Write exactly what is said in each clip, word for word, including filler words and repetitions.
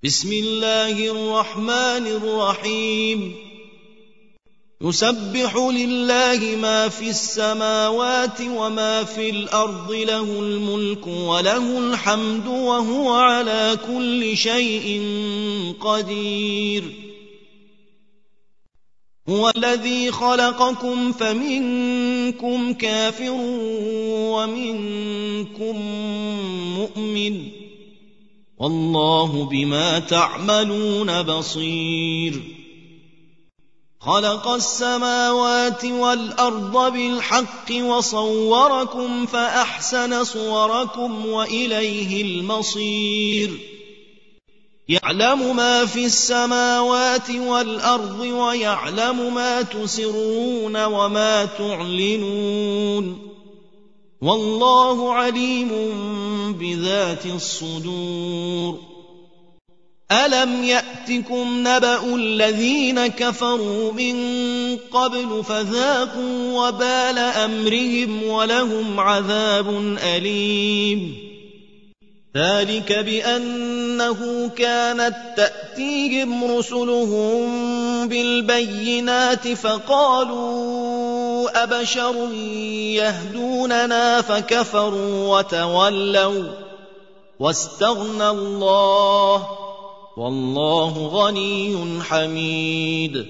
بسم الله الرحمن الرحيم يسبح لله ما في السماوات وما في الأرض له الملك وله الحمد وهو على كل شيء قدير هو الذي خلقكم فمنكم كافر ومنكم مؤمن والله بما تعملون بصير خلق السماوات والأرض بالحق وصوركم فأحسن صوركم وإليه المصير يعلم ما في السماوات والأرض ويعلم ما تسرون وما تعلنون والله عليم بذات الصدور ألم يأتكم نبأ الذين كفروا من قبل فذاقوا وبال أمرهم ولهم عذاب أليم ذلك بأنه كانت تأتيهم رسلهم بالبينات فقالوا أبشر يهدوننا فكفروا وتولوا واستغنى الله والله غني حميد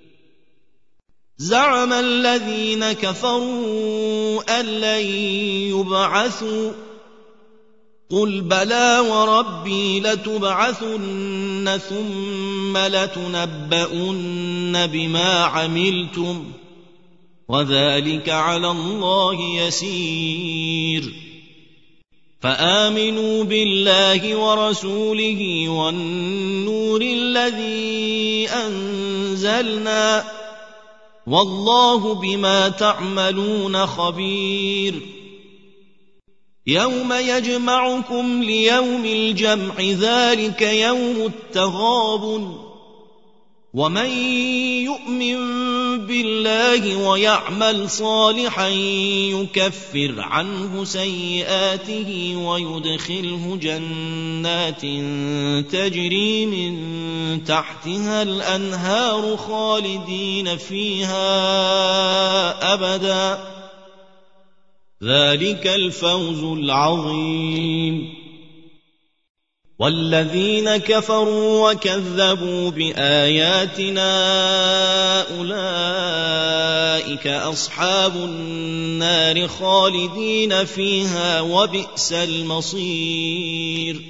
زعم الذين كفروا أن لن يبعثوا قل بلى وربي لتبعثن ثم لتنبؤن بما عملتم وذلك على الله يسير فآمنوا بالله ورسوله والنور الذي أنزلنا والله بما تعملون خبير يوم يجمعكم ليوم الجمع ذلك يوم التغابن ومن يؤمن بالله ويعمل صالحا يكفر عنه سيئاته ويدخله جنات تجري من تحتها الأنهار خالدين فيها أبدا ذلك الفوز العظيم والذين كفروا وكذبوا بآياتنا أولئك أصحاب النار خالدين فيها وبئس المصير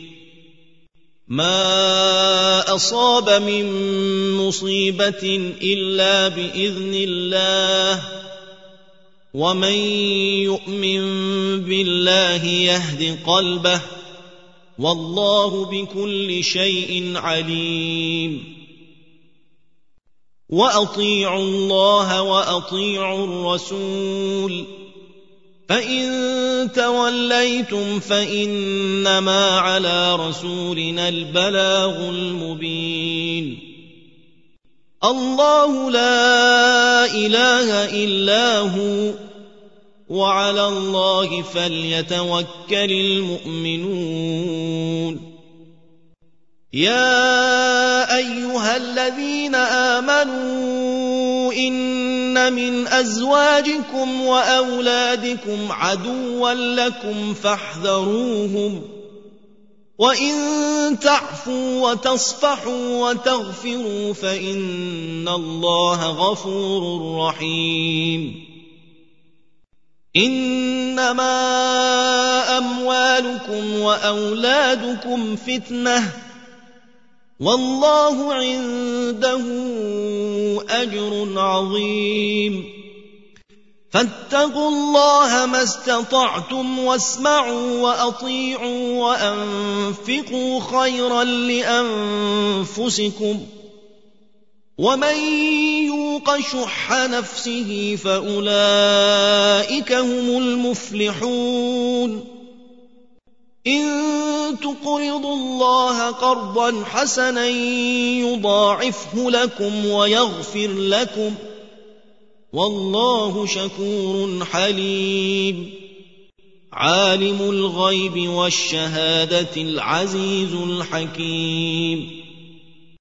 ما أصاب من مصيبة إلا بإذن الله ومن يؤمن بالله يهد قلبه والله بكل شيء عليم وأطيعوا الله وأطيعوا الرسول فإن توليتم فإنما على رسولنا البلاغ المبين الله لا إله إلا هو وعلى الله فليتوكل المؤمنون يا أيها الذين آمنوا إن من أزواجكم وأولادكم عدوا لكم فاحذروهم وإن تعفوا وتصفحوا وتغفروا فإن الله غفور رحيم إنما أموالكم وأولادكم فتنة والله عنده أجر عظيم فاتقوا الله ما استطعتم واسمعوا وأطيعوا وأنفقوا خيرا لأنفسكم ومن يوق شح نفسه فأولئك هم المفلحون إن تقرضوا الله قرضا حسنا يضاعفه لكم ويغفر لكم والله شكور حليم عالم الغيب والشهادة العزيز الحكيم